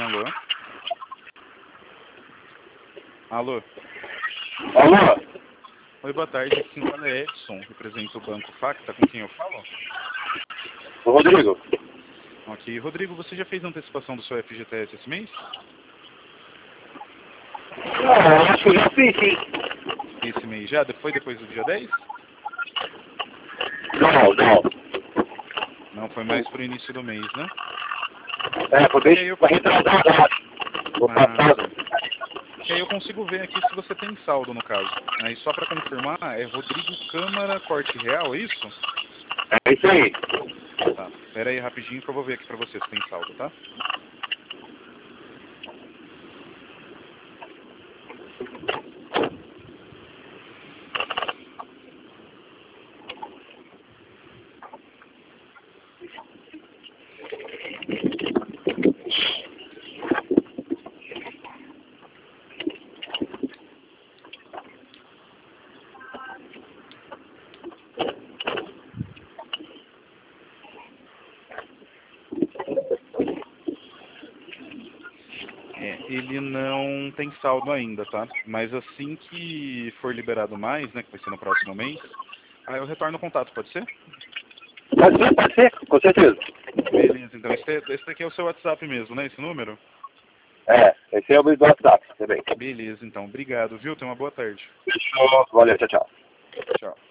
Alô? Alô? Alô? Oi, boa tarde. Aqui quem fala é Edson, representa o Banco Facta. Com quem eu falo? Ô, Rodrigo. Ok. Rodrigo, você já fez antecipação do seu FGTS esse mês? Não, acho que eu já fiz, sim. Esse mês já? Foi depois do dia 10? Não, não. Não, foi mais pro início do mês, né? É, foi bem E aí eu- retrasado, acho. Vou passar. E aí eu consigo ver aqui se você tem saldo, no caso. Aí só para confirmar, é Rodrigo Câmara Corte Real, é isso? É isso aí. Tá. Pera aí rapidinho que eu vou ver aqui para você se tem saldo, tá? Ele não tem saldo ainda, tá? Mas assim que for liberado mais, né, que vai ser no próximo mês, aí eu retorno o contato, pode ser? Pode ser, com certeza. Beleza, então esse daqui é o seu WhatsApp mesmo, né, esse número? É, esse é o meu WhatsApp também. Beleza, então. Obrigado, viu? Tenha uma boa tarde. Fechou. Valeu, tchau, tchau. Tchau.